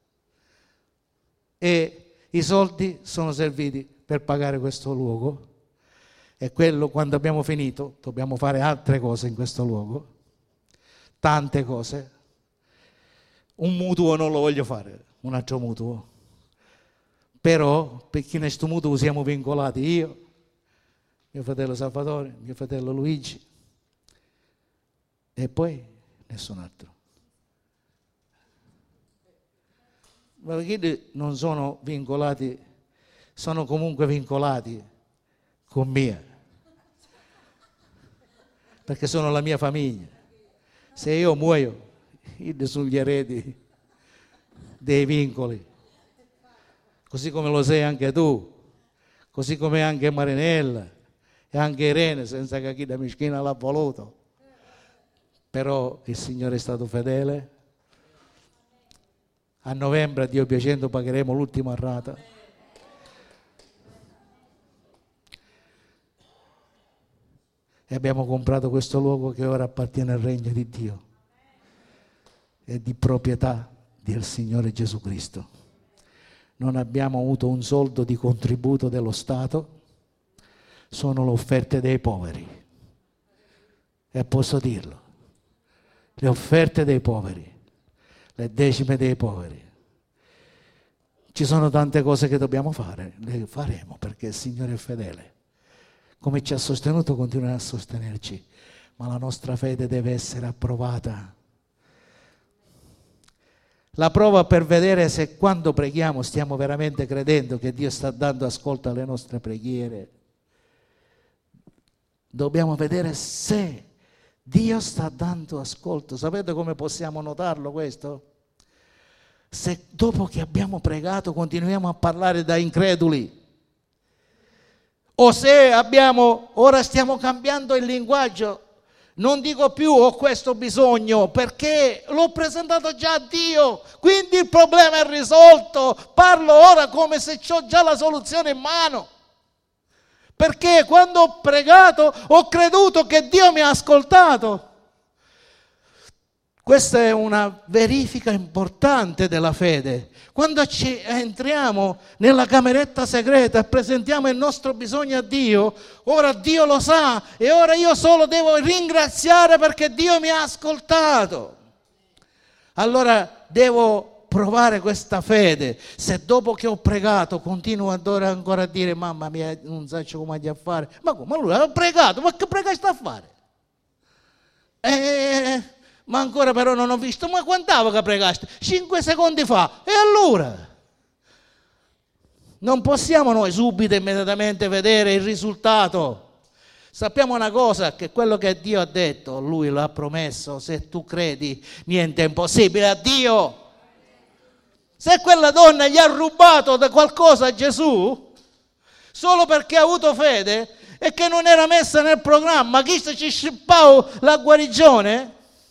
e i soldi sono serviti per pagare questo luogo, e quello, quando abbiamo finito, dobbiamo fare altre cose in questo luogo, tante cose. Un mutuo non lo voglio fare, un altro mutuo, però perché in questo mutuo siamo vincolati io, mio fratello Salvatore, mio fratello Luigi, e poi nessun altro. Ma perché non sono vincolati, sono comunque vincolati con me, perché sono la mia famiglia. Se io muoio, io sono gli eredi dei vincoli, così come lo sei anche tu, così come anche Marinella e anche Irene, senza che chi da Mischina l'ha voluto. Però il Signore è stato fedele. A novembre, Dio piacendo, pagheremo l'ultima rata. E abbiamo comprato questo luogo che ora appartiene al regno di Dio. È di proprietà del Signore Gesù Cristo. Non abbiamo avuto un soldo di contributo dello Stato, sono le offerte dei poveri. E posso dirlo, le offerte dei poveri. Le decime dei poveri. Ci sono tante cose che dobbiamo fare, le faremo perché il Signore è fedele. Come ci ha sostenuto, continuerà a sostenerci, ma la nostra fede deve essere approvata. La prova per vedere se quando preghiamo stiamo veramente credendo che Dio sta dando ascolto alle nostre preghiere. Dobbiamo vedere se Dio sta dando ascolto. Sapete come possiamo notarlo questo? Se dopo che abbiamo pregato continuiamo a parlare da increduli, o se ora stiamo cambiando il linguaggio, non dico più ho questo bisogno perché l'ho presentato già a Dio, quindi il problema è risolto, parlo ora come se ho già la soluzione in mano. Perché quando ho pregato ho creduto che Dio mi ha ascoltato. Questa è una verifica importante della fede. Quando ci entriamo nella cameretta segreta e presentiamo il nostro bisogno a Dio, ora Dio lo sa e ora io solo devo ringraziare perché Dio mi ha ascoltato. Allora devo provare questa fede. Se dopo che ho pregato continuo ancora a dire mamma mia non so come a fare, ma come? Ma lui ha pregato, ma che pregaste a fare? Ma ancora però non ho visto, ma quant'avo che pregaste? 5 secondi fa, e allora? Non possiamo noi subito, immediatamente vedere il risultato. Sappiamo una cosa, che quello che Dio ha detto, Lui lo ha promesso, se tu credi niente è impossibile a Dio. Se quella donna gli ha rubato da qualcosa a Gesù, solo perché ha avuto fede e che non era messa nel programma, chi ci scippava la guarigione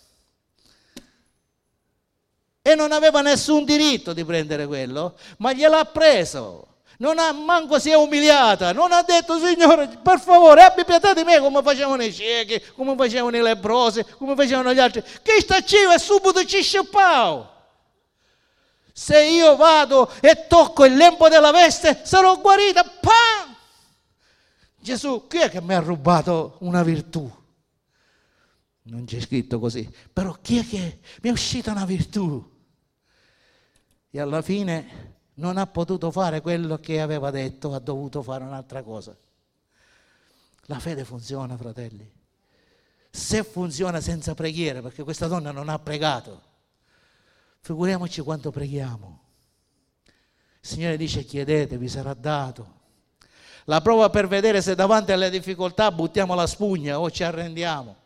e non aveva nessun diritto di prendere quello, ma gliel'ha preso. Non ha manco si è umiliata, non ha detto Signore per favore abbi pietà di me come facevano i ciechi, come facevano i leprosi, come facevano gli altri. Chi sta cibo e subito ci scippavo. Se io vado e tocco il lembo della veste sarò guarita. Pam! Gesù, chi è che mi ha rubato una virtù? Non c'è scritto così, però chi è che mi è uscita una virtù? E alla fine non ha potuto fare quello che aveva detto, ha dovuto fare un'altra cosa. La fede funziona, fratelli. Se funziona senza preghiera, perché questa donna non ha pregato, figuriamoci quanto preghiamo. Il Signore dice chiedete, vi sarà dato. La prova per vedere se davanti alle difficoltà buttiamo la spugna o ci arrendiamo.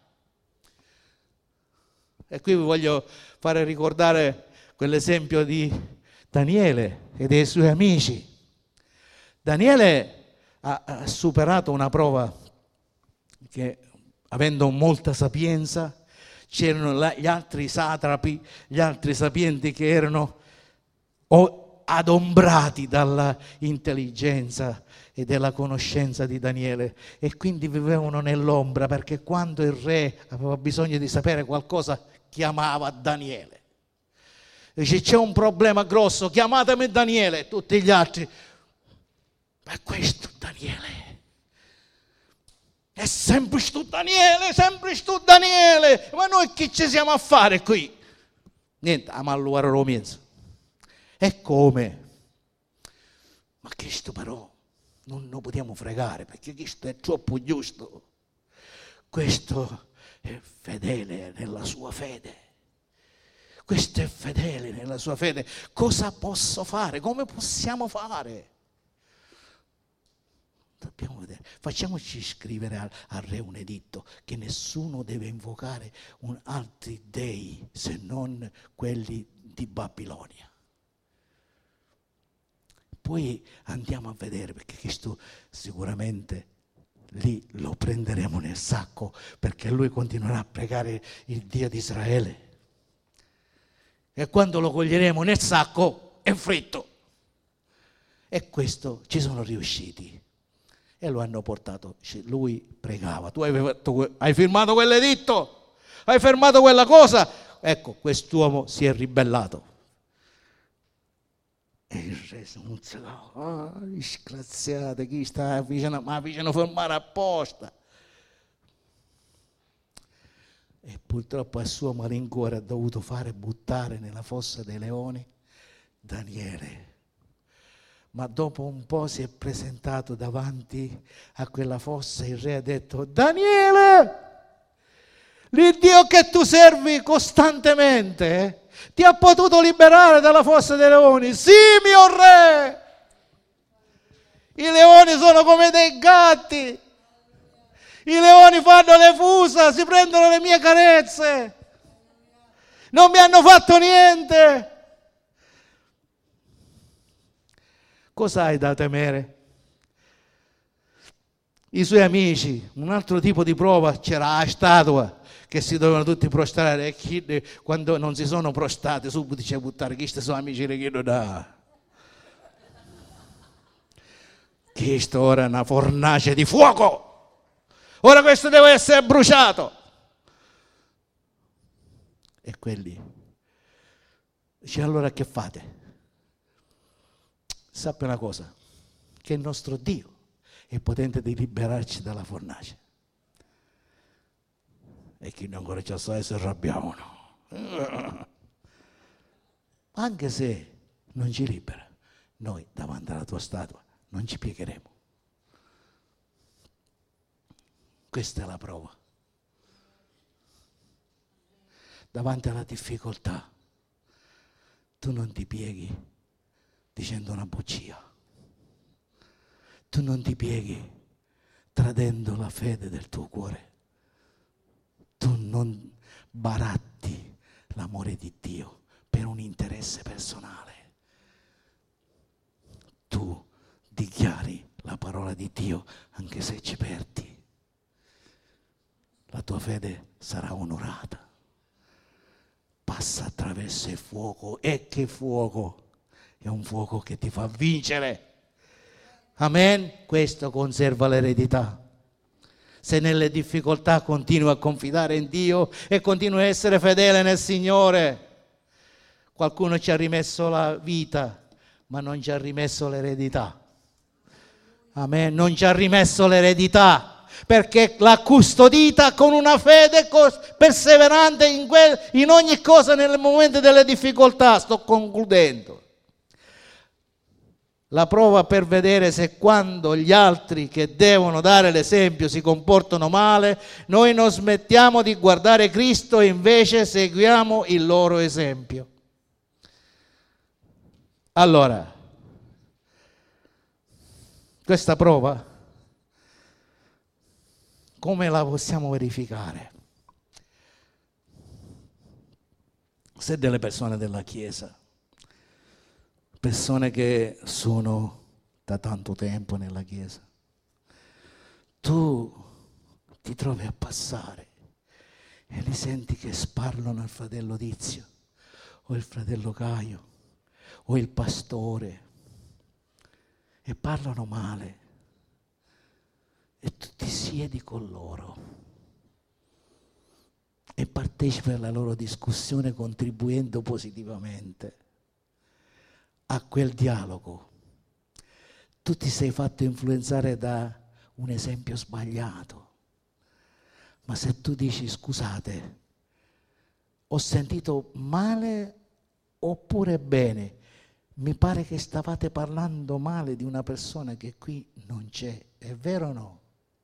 E qui vi voglio fare ricordare quell'esempio di Daniele e dei suoi amici. Daniele ha superato una prova che, avendo molta sapienza, c'erano gli altri satrapi, gli altri sapienti che erano adombrati dalla intelligenza e della conoscenza di Daniele e quindi vivevano nell'ombra, perché quando il re aveva bisogno di sapere qualcosa chiamava Daniele. Dice c'è un problema grosso, chiamatemi Daniele. Tutti gli altri, ma questo Daniele è sempre tu Daniele, ma noi che ci siamo a fare qui? Niente, a malluare lo mezzo. E come? Ma questo però non lo possiamo fregare, perché questo è troppo giusto. Questo è fedele nella sua fede. Questo è fedele nella sua fede. Cosa posso fare? Come possiamo fare? Dobbiamo vedere. Facciamoci scrivere al re un editto che nessuno deve invocare altri dei se non quelli di Babilonia. Poi andiamo a vedere, perché questo sicuramente lì lo prenderemo nel sacco, perché lui continuerà a pregare il Dio di Israele. E quando lo coglieremo nel sacco è fritto. E questo ci sono riusciti e lo hanno portato. Lui pregava, tu hai firmato quell'editto, hai fermato quella cosa. Ecco, quest'uomo si è ribellato e il re si muzzicava. Disgraziate, chi sta vicino, ma vicino a fermare apposta. E purtroppo a suo malincuore ha dovuto fare buttare nella fossa dei leoni Daniele. Ma dopo un po' si è presentato davanti a quella fossa e il re ha detto: Daniele, l'Iddio che tu servi costantemente ti ha potuto liberare dalla fossa dei leoni? Sì, mio re! I leoni sono come dei gatti. I leoni fanno le fusa, si prendono le mie carezze. Non mi hanno fatto niente. Cosa hai da temere? I suoi amici, un altro tipo di prova, c'era la statua che si dovevano tutti prostrare e chi, quando non si sono prostrati subito c'è buttare, questi sono amici che chiedono da. Questo ora è una fornace di fuoco. Ora questo deve essere bruciato. E quelli dice: allora che fate? Sappi una cosa, che il nostro Dio è potente di liberarci dalla fornace. E chi non ancora ci sa si arrabbiavano. anche se non ci libera, noi davanti alla tua statua non ci piegheremo. Questa è la prova. Davanti alla difficoltà, tu non ti pieghi dicendo una bugia. Tu non ti pieghi tradendo la fede del tuo cuore. Tu non baratti l'amore di Dio per un interesse personale. Tu dichiari la parola di Dio anche se ci perdi. La tua fede sarà onorata. Passa attraverso il fuoco. E che fuoco? È un fuoco che ti fa vincere. Amen? Questo conserva l'eredità. Se nelle difficoltà continui a confidare in Dio e continui a essere fedele nel Signore. Qualcuno ci ha rimesso la vita, ma non ci ha rimesso l'eredità. Amen? Non ci ha rimesso l'eredità. Perché l'ha custodita con una fede perseverante in ogni cosa nel momento delle difficoltà. Sto concludendo. La prova per vedere se quando gli altri che devono dare l'esempio si comportano male, noi non smettiamo di guardare Cristo e invece seguiamo il loro esempio. Allora, questa prova come la possiamo verificare? Se delle persone della Chiesa, persone che sono da tanto tempo nella Chiesa, tu ti trovi a passare e li senti che sparlano al fratello Tizio o il fratello Caio o il pastore e parlano male. E tu ti siedi con loro e partecipi alla loro discussione contribuendo positivamente a quel dialogo. Tu ti sei fatto influenzare da un esempio sbagliato, ma se tu dici scusate, ho sentito male oppure bene, mi pare che stavate parlando male di una persona che qui non c'è, è vero o no?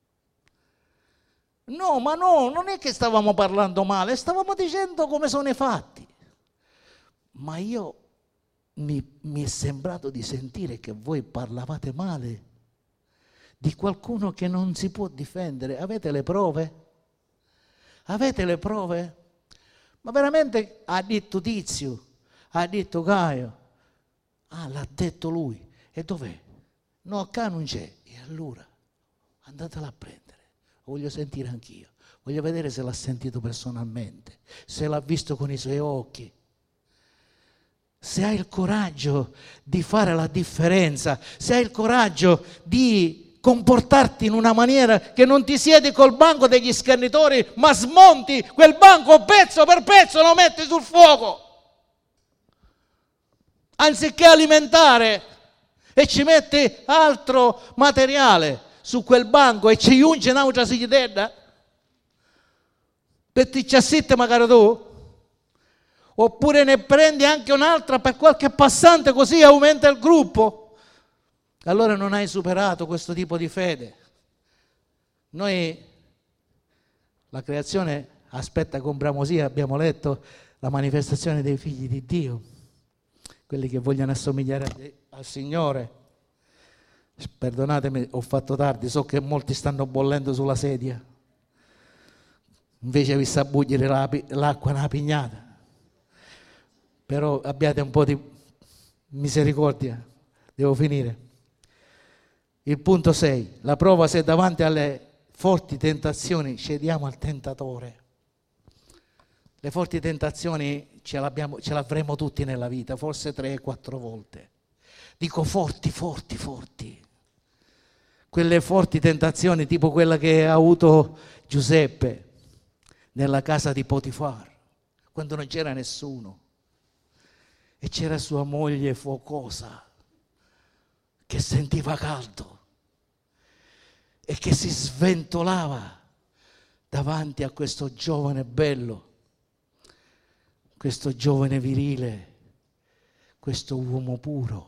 No, ma no, non è che stavamo parlando male, stavamo dicendo come sono i fatti. Ma mi è sembrato di sentire che voi parlavate male di qualcuno che non si può difendere. Avete le prove? Avete le prove? Ma veramente ha detto Tizio, ha detto Caio, l'ha detto lui. E dov'è? No, qua non c'è. E allora andatela a prendere. Voglio sentire anch'io, voglio vedere se l'ha sentito personalmente, se l'ha visto con i suoi occhi, se hai il coraggio di fare la differenza, se hai il coraggio di comportarti in una maniera che non ti siedi col banco degli schernitori, ma smonti quel banco pezzo per pezzo, lo metti sul fuoco, anziché alimentare, e ci metti altro materiale su quel banco e ci unge un'altra sedia per ti ciassitte magari tu, oppure ne prendi anche un'altra per qualche passante, così aumenta il gruppo. Allora non hai superato questo tipo di fede. Noi, la creazione aspetta con bramosia, abbiamo letto la manifestazione dei figli di Dio, quelli che vogliono assomigliare al Signore. Perdonatemi, ho fatto tardi, so che molti stanno bollendo sulla sedia, invece vi sta bugliare l'acqua nella pignata, però abbiate un po' di misericordia, devo finire. Il punto 6, la prova se davanti alle forti tentazioni cediamo al tentatore. Le forti tentazioni ce l'avremo tutti nella vita, forse 3-4 volte. Dico forti. Quelle forti tentazioni tipo quella che ha avuto Giuseppe nella casa di Potifar, quando non c'era nessuno e c'era sua moglie focosa che sentiva caldo e che si sventolava davanti a questo giovane bello, questo giovane virile questo uomo puro.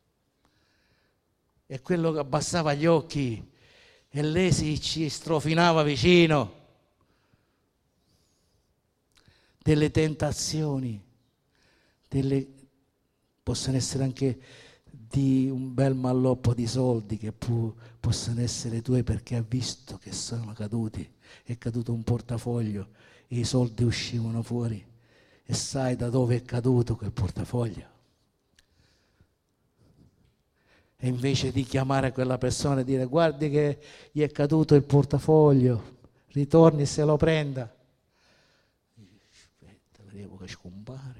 E quello che abbassava gli occhi e lei ci strofinava vicino. Delle tentazioni, possono essere anche di un bel malloppo di soldi che possono essere tuoi perché ha visto che sono caduti, è caduto un portafoglio e i soldi uscivano fuori e sai da dove è caduto quel portafoglio. E invece di chiamare quella persona e dire guardi che gli è caduto il portafoglio, ritorni e se lo prenda. Aspetta, vediamo che scompare.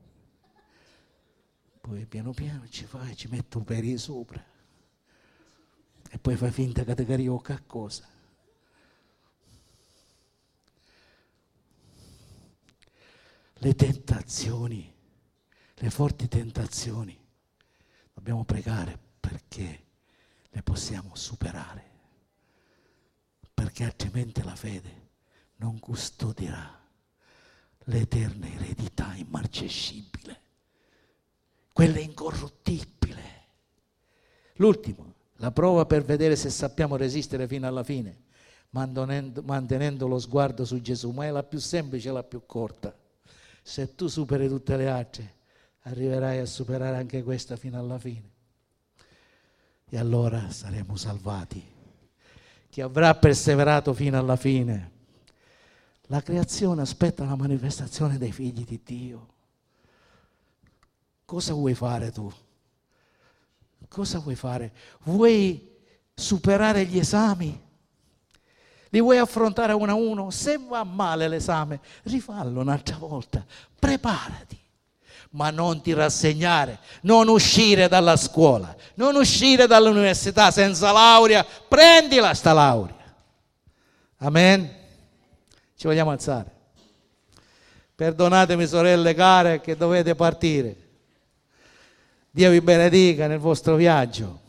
Poi piano piano ci metto un peri sopra e poi fai finta che ti carico qualcosa. Le tentazioni, le forti tentazioni, dobbiamo pregare perché le possiamo superare, perché altrimenti la fede non custodirà l'eterna eredità immarcescibile, quella incorruttibile. L'ultimo, la prova per vedere se sappiamo resistere fino alla fine, mantenendo lo sguardo su Gesù, ma è la più semplice e la più corta. Se tu superi tutte le altre, arriverai a superare anche questa fino alla fine. E allora saremo salvati. Chi avrà perseverato fino alla fine. La creazione aspetta la manifestazione dei figli di Dio. Cosa vuoi fare tu? Cosa vuoi fare? Vuoi superare gli esami? Li vuoi affrontare uno a uno? Se va male l'esame, rifallo un'altra volta. Preparati. Ma non ti rassegnare, non uscire dalla scuola, non uscire dall'università senza laurea. Prendila sta laurea. Amen. Ci vogliamo alzare. Perdonatemi sorelle care che dovete partire. Dio vi benedica nel vostro viaggio.